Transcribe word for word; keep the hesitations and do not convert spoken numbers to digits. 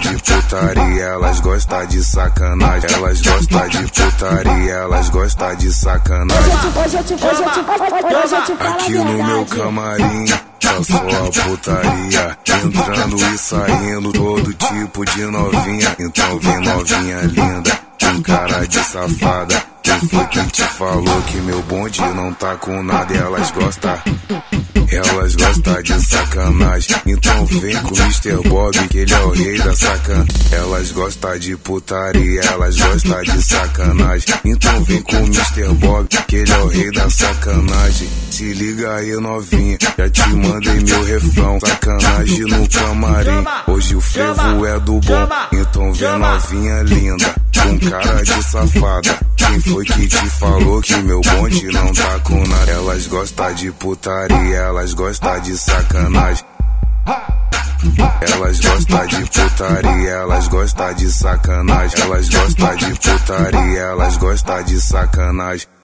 de putaria, elas gostam de sacanagem. Elas gostam de putaria, elas gostam de sacanagem. Aqui no meu camarim tá só a putaria, entrando e saindo todo tipo de novinha. Então vem novinha linda, com cara de safada. Quem foi que te falou que meu bonde não tá com nada? Elas gostam, elas gostam de sacanagem. Então vem com o mister Bob, que ele é o rei da sacan. Elas gostam de putaria, elas gostam de sacanagem. Então vem com o mister Bob, que ele é o rei da sacanagem. Se liga aí novinha, já te mandei meu refrão. Sacanagem no camarim, hoje o frevo é do bom. Então vem novinha linda, com cara de safada. Quem foi que te falou que meu bonde não tá com nada? Elas gostam de putaria, elas gostam de sacanagem. Elas gostam de putaria, elas gostam de sacanagem. Elas gostam de putaria, elas gostam de sacanagem.